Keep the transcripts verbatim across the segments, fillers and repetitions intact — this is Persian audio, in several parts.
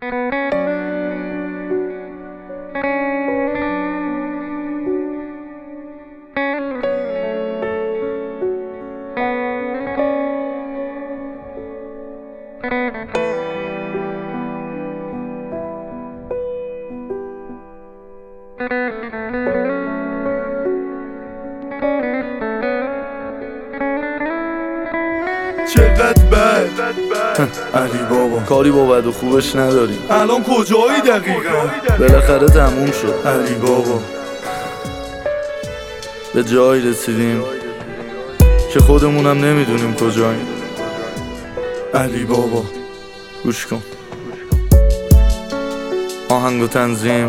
چقدر بد علی بابا کاری با بد و خوبش نداری. الان کجایی دقیقا؟ بالاخره تموم شد علی بابا. به جایی رسیدیم که خودمونم نمیدونیم کجاییم. علی بابا گوش کن. آهنگ و تنظیم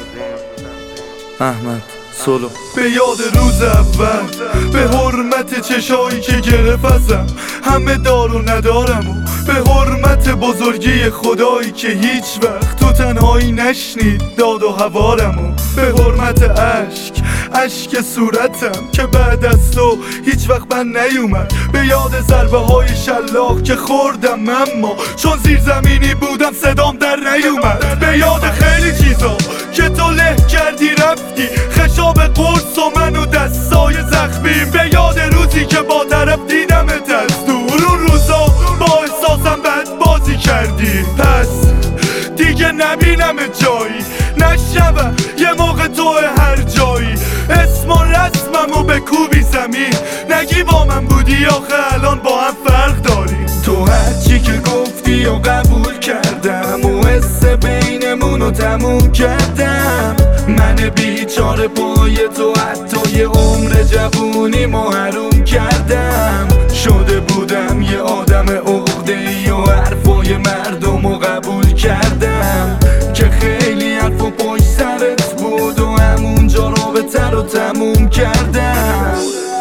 احمد سولو. به یاد روز اول، به حرمت چشایی که گرفت ازم همه دار و ندارم، و به حرمت بزرگی خدایی که هیچ وقت تو تنهایی نشنید داد و هوارم، و به حرمت عشق عشق صورتم که بعد از تو هیچ وقت من نیومد. به یاد ضربه های شلاق که خوردم اما چون زیر زمینی بودم صدام در نیومد. به یاد خیلی چیزا که تو له کردی رفتی، خشاب قرص و من و دستای زخمیم. به یاد روزی که با طرف دیدمت از دور، اون روزا با احساسم بد بازی کردی. پس دیگه نبینم جایی، نشنوم یه موقع تو هر جایی. اسم و رسمم و به کوبی زمین، نگی با من بودی آخه الان با هم فرق داریم. تو هرچی که گفتی و قبول کردم، و حس بینمونو تموم کردم. من بیچاره پای تو حتی یه عمر جوونی محروم کردم. شده بودم یه آدم عقده‌ای و حرفای مردمو قبول کردم، که خیلی حرف و پشت سرت بود و همونجا رابطه رو تموم کردم.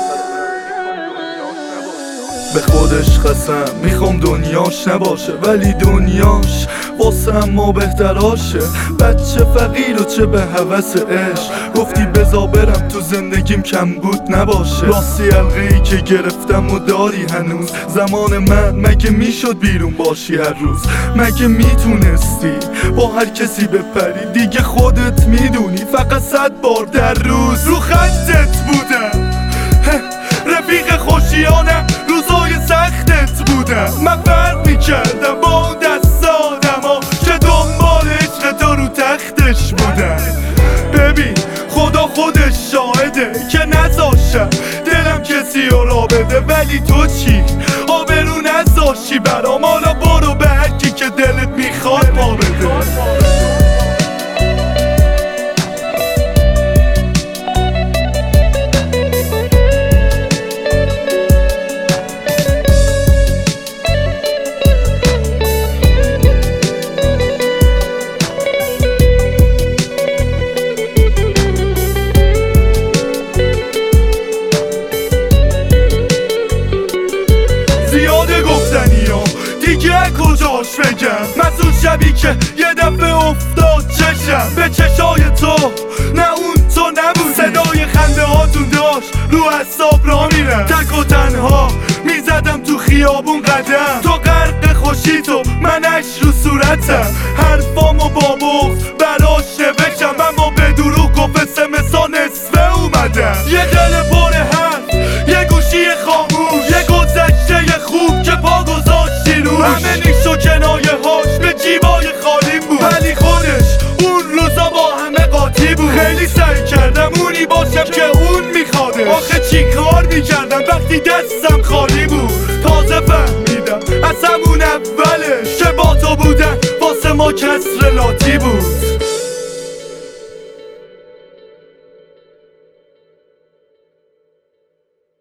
به خودش قسم میخوام دنیاش نباشه، ولی دنیاش واسه ما بهتراشه. بچه فقیر و چه به هوس عشق، گفتی بزا برم تو زندگیم کم بود نباشه. راستی حلقه‌ای که گرفتم و داری هنوز، زمان من مگه میشد بیرون باشی هر روز؟ مگه میتونستی با هر کسی بپری؟ دیگه خودت میدونی فقط صد بار در روز رو خطت بودم. رفیق خوشیانم روزای سختت بودم. من فرق میکردم با اون دست آدم ها که دنبال عشق تو رو تختش بودم. ببین خدا خودش شاهده که نذاشتم دلم کسی رو را بده، ولی تو چی؟ آبرو نذاشتی برام. حالا برو به هرکی که دلت میخواد ما بده. دیگه کجاش بگم؟ مسئول شبی که یه دفعه افتاد چشم به چشای تو، نه اون تو نبودی. صدای خنده هاتون داشت رو اعصاب را میرم، تک و تنها میزدم تو خیابون قدم. تو غرق خوشی تو، منش رو صورتم، حرفامو با بغض براش نوشتم، اما به دروغ گفت سمسا نصفه اومدم. یه دل پر حرف، یه گوشی خاموش، یه گذشته خوب که پا گذاشتی روش. همه نیش و کنایه هاش به جیبای خالی بود، ولی خودش اون روزا با همه قاطی بود. خیلی سعی کردم اونی باشم که اون میخواده، آخه چی کار میکردم وقتی دستم خالی بود؟